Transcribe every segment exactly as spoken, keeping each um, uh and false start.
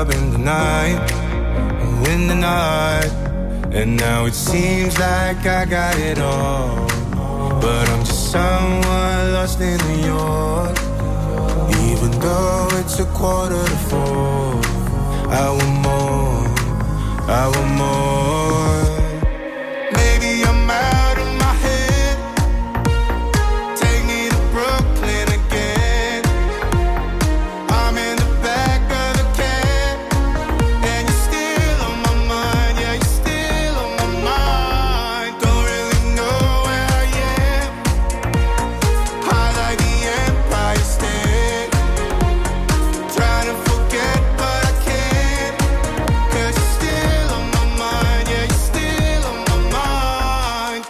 up in the night, oh, in the night. And now it seems like I got it all, but I'm just someone lost in New York. Even though it's a quarter to four, I want more, I want more. Maybe I'm out of my head. Take me to Brooklyn again. I'm in the back of a cab, and you're still on my mind. Yeah, you're still on my mind. Don't really know where I am. High like the Empire State. Trying to forget, but I can't. 'Cause you're still on my mind. Yeah, you're still on my mind.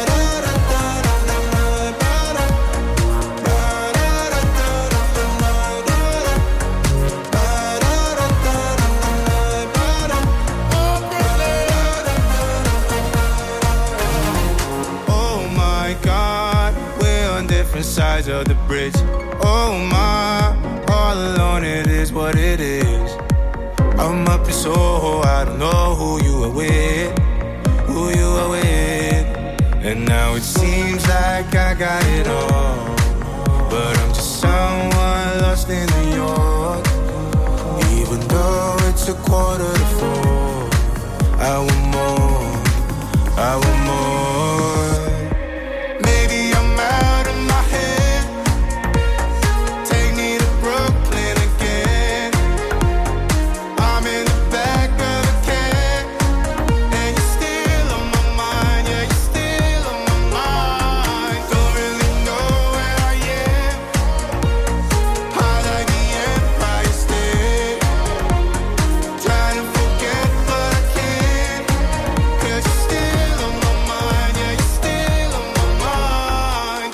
Oh my God, we're on different sides of the bridge. Oh my, all alone it is what it is. I'm up in Soho, I don't know who you are with, who you are with. And now it seems like I got it all, but I'm just someone lost in New York. Even though it's a quarter to four, I want more, I want more. Maybe I'm out of my head. Take me to Brooklyn again. I'm in the back of a cab, and you're still on my mind. Yeah, you're still on my mind. Don't really know where I am. High like the Empire State. Trying to forget, but I can't. 'Cause you're still on my mind. Yeah, you're still on my mind.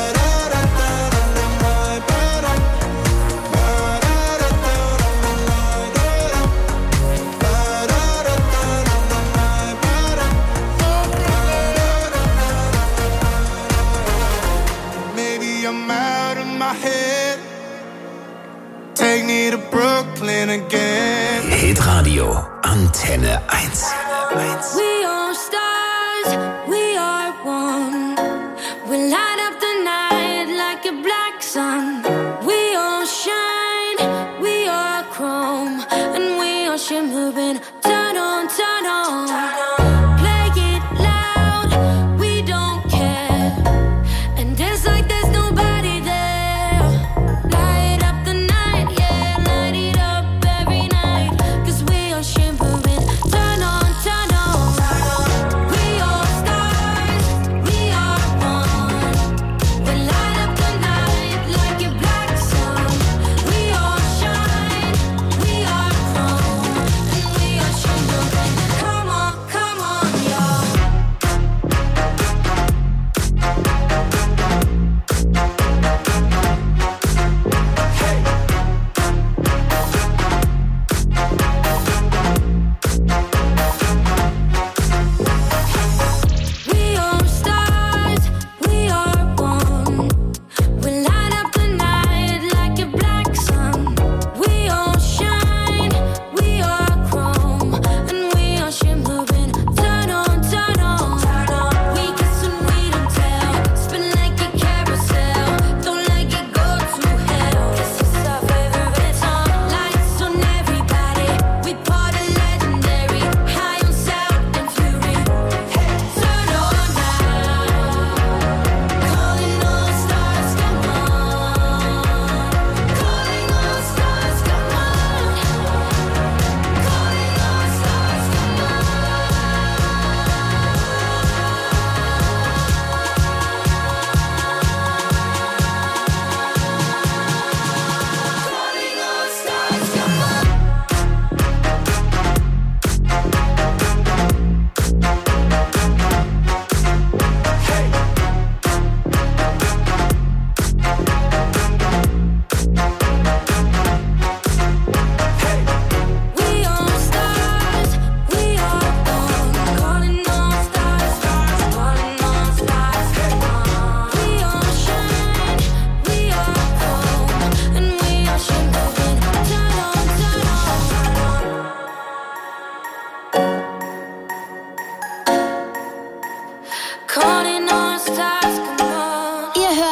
Maybe I'm out of my head. Take me to Brooklyn again. Hitradio Antenne eins. We are stars, we are one. We light up the night like a black sun. We all shine, we are chrome, and we are shimmering. Turn on, turn on. Play it loud, we don't care. And dance like there's nobody there. Light up the night, yeah, light it up every night. 'Cause we are shimmering. Turn on, turn on. We are stars, we are one. We light up the night like a black sun. We all shine, we are chrome, and we are shimmering. Come on,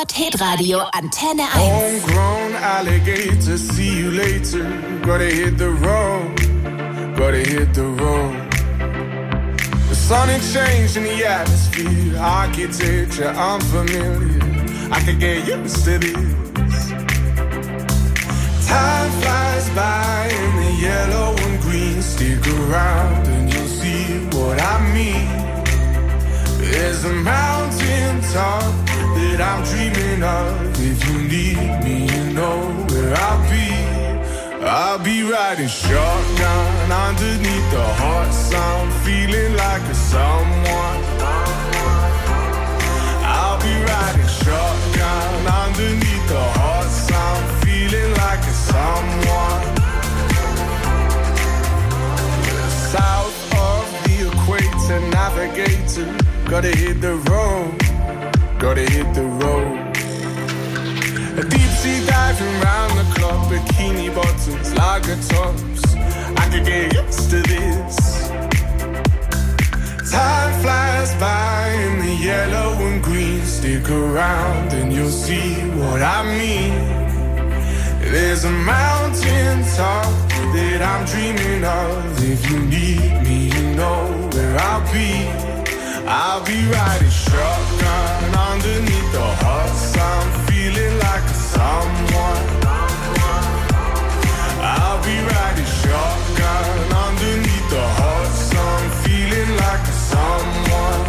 hört Hitradio Antenne eins. Homegrown alligator, see you later. Gotta hit the road, gotta hit the road. The sonic change in the atmosphere, architecture unfamiliar. I could get used to this. Time flies by in the yellow and green. Stick around and you'll see what I mean. There's a mountain top that I'm dreaming of. If you need me, you know where I'll be. I'll be riding shotgun underneath the hot sun, feeling like a someone. I'll be riding shotgun underneath the hot sun, feeling like a someone. South of the equator, navigator, gotta hit the road, gotta hit the road. A deep sea diving round the clock, bikini bottoms, lager tops. I could get used to this. Time flies by in the yellow and green. Stick around and you'll see what I mean. There's a mountain top that I'm dreaming of. If you need me, you know where I'll be. I'll be riding shotgun underneath the hot sun, feeling like a someone. I'll be riding shotgun underneath the hot sun, feeling like a someone.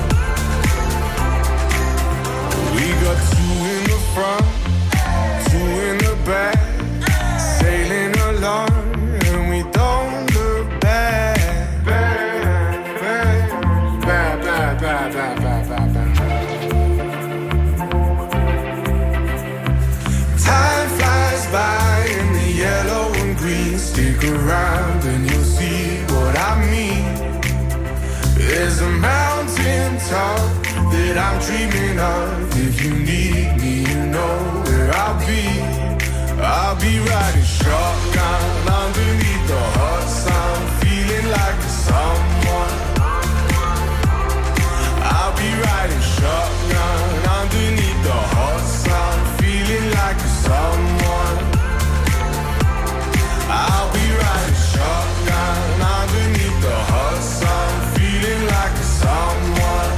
We got two in the front, two in the back, sailing along and we don't look back. Back, back, back, back, back, back, back, back, back. Time flies by in the yellow and green. Stick around and you'll see what I mean. There's a mountain top that I'm dreaming of. If you need me, you know where I'll be. I'll be riding shotgun underneath the hot sun, feeling like a someone. I'll be riding shotgun underneath the hot sun, feeling like a someone. I'll be riding shotgun underneath the hot sun, feeling like a someone.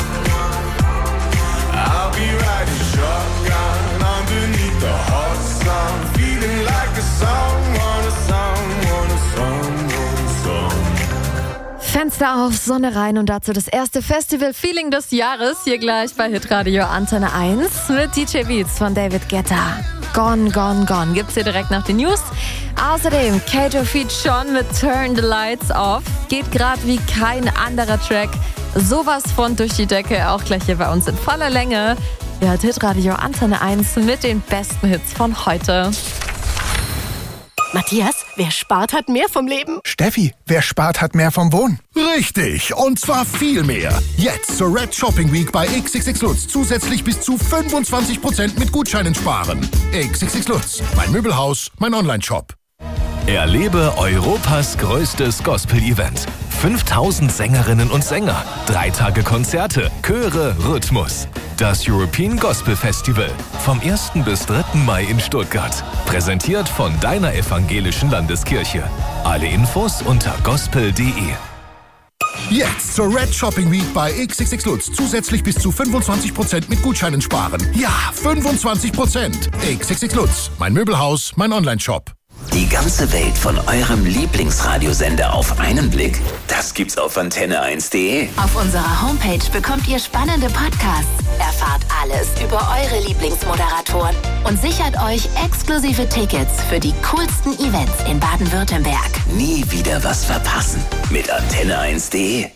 I'll be riding shotgun underneath the hot sun, feeling like a someone, a someone, a someone, a someone. Fenster auf, Sonne rein und dazu das erste Festival-Feeling des Jahres hier gleich bei Hitradio Antenne eins mit D J Beats von David Guetta. Gone, Gone, Gone gibt's hier direkt nach den News. Außerdem Kato Feat. Sean mit Turn the Lights Off. Geht gerade wie kein anderer Track. Sowas von durch die Decke, auch gleich hier bei uns in voller Länge. Ihr hört Hitradio Antenne eins mit den besten Hits von heute. Matthias, wer spart, hat mehr vom Leben. Steffi, wer spart, hat mehr vom Wohnen. Richtig, und zwar viel mehr. Jetzt zur Red Shopping Week bei X X X Lutz zusätzlich bis zu fünfundzwanzig Prozent mit Gutscheinen sparen. X X X Lutz, mein Möbelhaus, mein Online-Shop. Erlebe Europas größtes Gospel-Event. fünftausend Sängerinnen und Sänger, drei Tage Konzerte, Chöre, Rhythmus. Das European Gospel Festival vom ersten bis dritten Mai in Stuttgart. Präsentiert von deiner evangelischen Landeskirche. Alle Infos unter gospel punkt de. Jetzt zur Red Shopping Week bei X X X Lutz zusätzlich bis zu fünfundzwanzig Prozent mit Gutscheinen sparen. Ja, fünfundzwanzig Prozent. X X X Lutz, mein Möbelhaus, mein Online-Shop. Die ganze Welt von eurem Lieblingsradiosender auf einen Blick? Das gibt's auf antenne eins punkt de. Auf unserer Homepage bekommt ihr spannende Podcasts, erfahrt alles über eure Lieblingsmoderatoren und sichert euch exklusive Tickets für die coolsten Events in Baden-Württemberg. Nie wieder was verpassen mit antenne eins punkt de.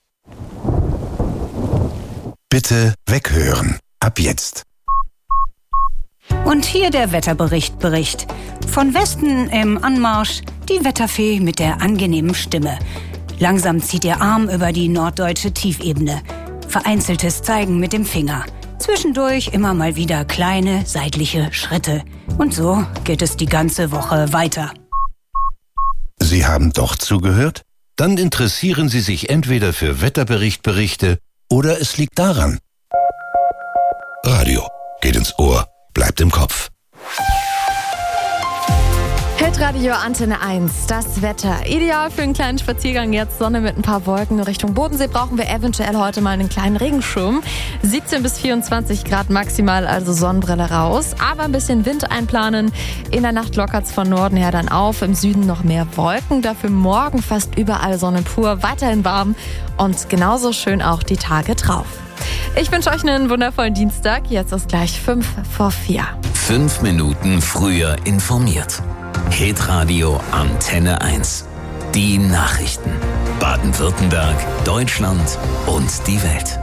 Bitte weghören. Ab jetzt. Und hier der Wetterbericht Bericht. Von Westen im Anmarsch die Wetterfee mit der angenehmen Stimme. Langsam zieht ihr Arm über die norddeutsche Tiefebene. Vereinzeltes Zeigen mit dem Finger. Zwischendurch immer mal wieder kleine seitliche Schritte. Und so geht es die ganze Woche weiter. Sie haben doch zugehört? Dann interessieren Sie sich entweder für Wetterberichtberichte oder es liegt daran. Radio. geht ins Ohr, bleibt im Kopf. Hitradio Antenne eins, das Wetter. Ideal für einen kleinen Spaziergang jetzt. Sonne mit ein paar Wolken. Richtung Bodensee brauchen wir eventuell heute mal einen kleinen Regenschirm. siebzehn bis vierundzwanzig Grad maximal, also Sonnenbrille raus. Aber ein bisschen Wind einplanen. In der Nacht lockert's von Norden her dann auf. Im Süden noch mehr Wolken. Dafür morgen fast überall Sonne pur. Weiterhin warm und genauso schön auch die Tage drauf. Ich wünsche euch einen wundervollen Dienstag. Jetzt ist gleich fünf vor vier. Fünf Minuten früher informiert. Hitradio Antenne eins. Die Nachrichten. Baden-Württemberg, Deutschland und die Welt.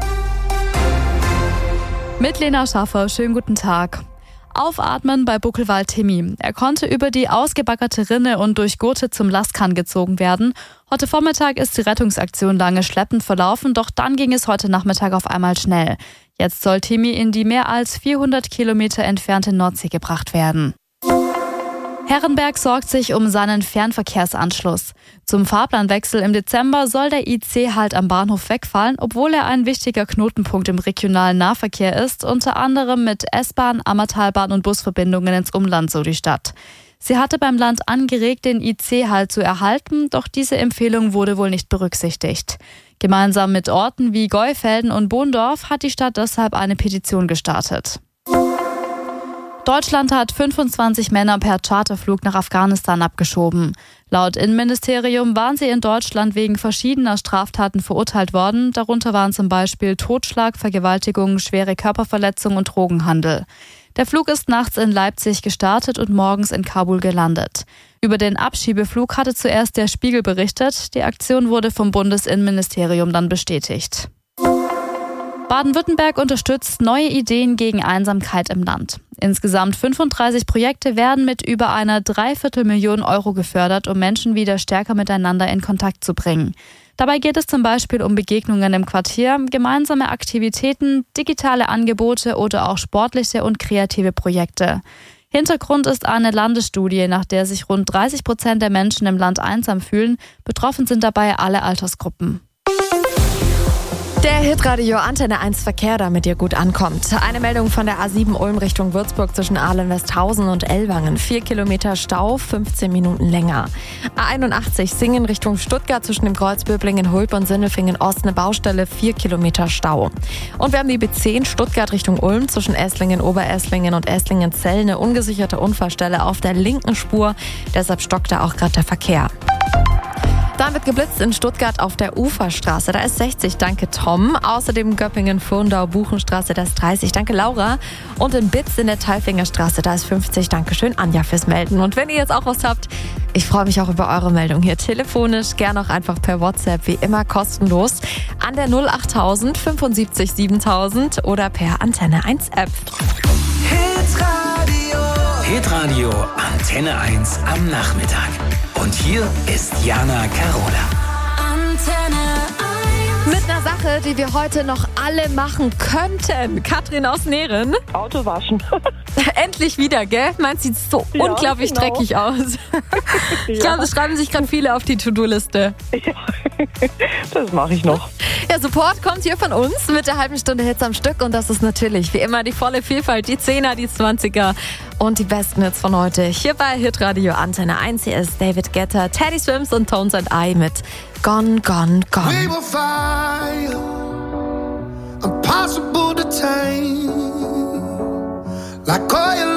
Mit Lena Schaffer, schönen guten Tag. Aufatmen bei Buckelwald Timmy. Er konnte über die ausgebaggerte Rinne und durch Gurte zum Lastkahn gezogen werden. Heute Vormittag ist die Rettungsaktion lange schleppend verlaufen, doch dann ging es heute Nachmittag auf einmal schnell. Jetzt soll Timmy in die mehr als vierhundert Kilometer entfernte Nordsee gebracht werden. Herrenberg sorgt sich um seinen Fernverkehrsanschluss. Zum Fahrplanwechsel im Dezember soll der I C-Halt am Bahnhof wegfallen, obwohl er ein wichtiger Knotenpunkt im regionalen Nahverkehr ist, unter anderem mit S-Bahn, Ammertalbahn und Busverbindungen ins Umland, so die Stadt. Sie hatte beim Land angeregt, den I C-Halt zu erhalten, doch diese Empfehlung wurde wohl nicht berücksichtigt. Gemeinsam mit Orten wie Geufelden und Bohndorf hat die Stadt deshalb eine Petition gestartet. Deutschland hat fünfundzwanzig Männer per Charterflug nach Afghanistan abgeschoben. Laut Innenministerium waren sie in Deutschland wegen verschiedener Straftaten verurteilt worden. Darunter waren zum Beispiel Totschlag, Vergewaltigung, schwere Körperverletzung und Drogenhandel. Der Flug ist nachts in Leipzig gestartet und morgens in Kabul gelandet. Über den Abschiebeflug hatte zuerst der Spiegel berichtet. Die Aktion wurde vom Bundesinnenministerium dann bestätigt. Baden-Württemberg unterstützt neue Ideen gegen Einsamkeit im Land. Insgesamt fünfunddreißig Projekte werden mit über einer Dreiviertelmillion Euro gefördert, um Menschen wieder stärker miteinander in Kontakt zu bringen. Dabei geht es zum Beispiel um Begegnungen im Quartier, gemeinsame Aktivitäten, digitale Angebote oder auch sportliche und kreative Projekte. Hintergrund ist eine Landesstudie, nach der sich rund dreißig Prozent der Menschen im Land einsam fühlen. Betroffen sind dabei alle Altersgruppen. Der Hitradio Antenne eins Verkehr, damit ihr gut ankommt. Eine Meldung von der A sieben Ulm Richtung Würzburg zwischen Ahlen-Westhausen und Ellwangen. Vier Kilometer Stau, fünfzehn Minuten länger. A einundachtzig Singen Richtung Stuttgart zwischen dem Kreuz Böblingen, Hulp und Sindelfingen Ost eine Baustelle, vier Kilometer Stau. Und wir haben die B zehn Stuttgart Richtung Ulm zwischen Esslingen, Oberesslingen und Esslingen-Zell eine ungesicherte Unfallstelle auf der linken Spur. Deshalb stockt da auch gerade der Verkehr. Dann wird geblitzt in Stuttgart auf der Uferstraße. Da ist sechzig, danke Tom. Außerdem Göppingen, Furndau, Buchenstraße, da ist dreißig, danke Laura. Und in Bitz in der Thalfinger-Straße, da ist fünfzig, danke schön Anja fürs Melden. Und wenn ihr jetzt auch was habt, ich freue mich auch über eure Meldung hier telefonisch. Gerne auch einfach per WhatsApp, wie immer kostenlos. An der null achttausend fünfundsiebzig siebentausend oder per Antenne eins App. Hitradio. Hitradio Antenne eins am Nachmittag. Und hier ist Jana Carola. Antenne eins. Mit einer Sache, die wir heute noch alle machen könnten. Katrin aus Nähren. Auto waschen. Endlich wieder, gell? Meins sieht so Ja, unglaublich genau. dreckig aus. Ich Ja. glaube, das schreiben sich gerade viele auf die To-Do-Liste. Ja, das mache ich noch. Der Support kommt hier von uns mit der halben Stunde Hits am Stück und das ist natürlich wie immer die volle Vielfalt, die Zehner, die Zwanziger und die besten Hits von heute. Hier bei Hitradio Antenne eins, hier ist David Guetta, Teddy Swims und Tones and I mit Gone, Gone, Gone. We will fire, impossible to tame, like oil